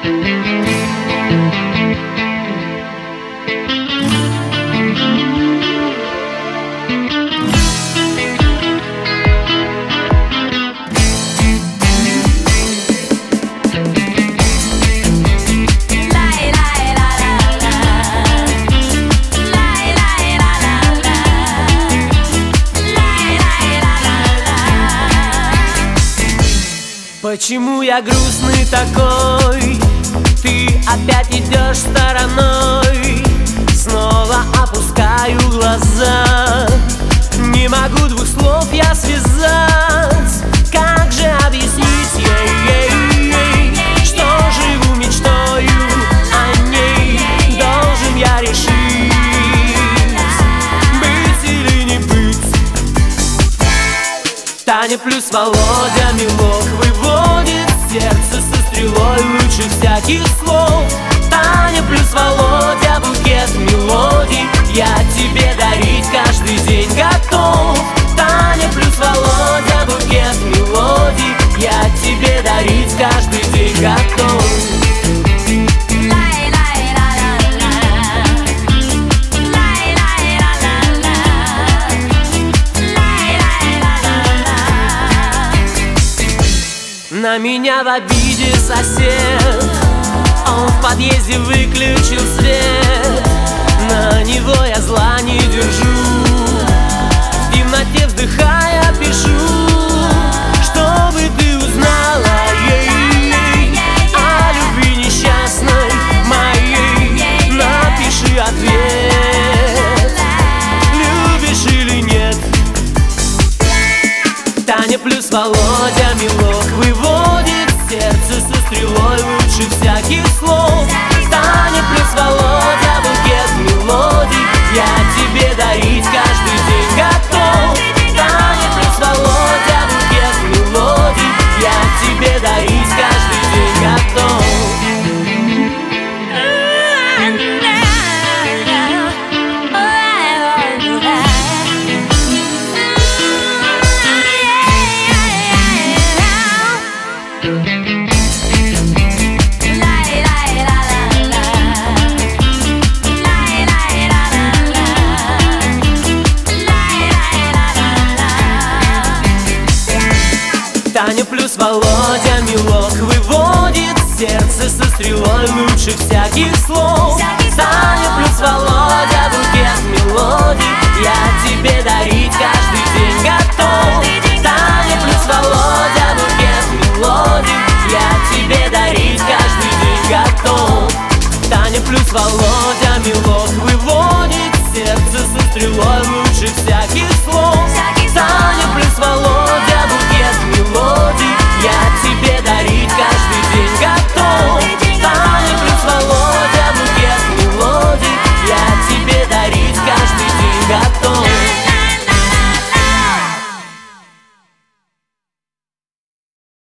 Почему я грустный такой? Ты опять идешь стороной. Снова опускаю глаза. Не могу двух слов я связать. Как же объяснить ей, что живу мечтою о ней? Должен я решить, быть или не быть. Таня плюс Володя мелок выводит сердце со стрелой лучше всяких слов. Таня плюс Володя букет мелодий я тебе дарить каждый день готов. Таня плюс Володя букет мелодий я тебе дарить каждый день готов. На меня в обиде сосед, он в подъезде выключил свет. На него я зла не держу, в темноте вздыхая пишу, чтобы ты узнала о любви несчастной моей. Напиши ответ, любишь или нет. Таня плюс Володя мелок выводит сердце со стрелой лучше всяких слов. Таня плюс Володя букет мелодий я тебе дарить каждый день готов. Таня плюс Володя букет мелодий я тебе дарить каждый день готов. Таня плюс Володя мелок выводит сердце со стрелой лучше всяких слов. Таня плюс Володя букет мелодий я тебе дарить каждый день готов. Таня плюс Володя букет мелодий я тебе дарить каждый день готов. Таня плюс Володя мелок выводит сердце со стрелой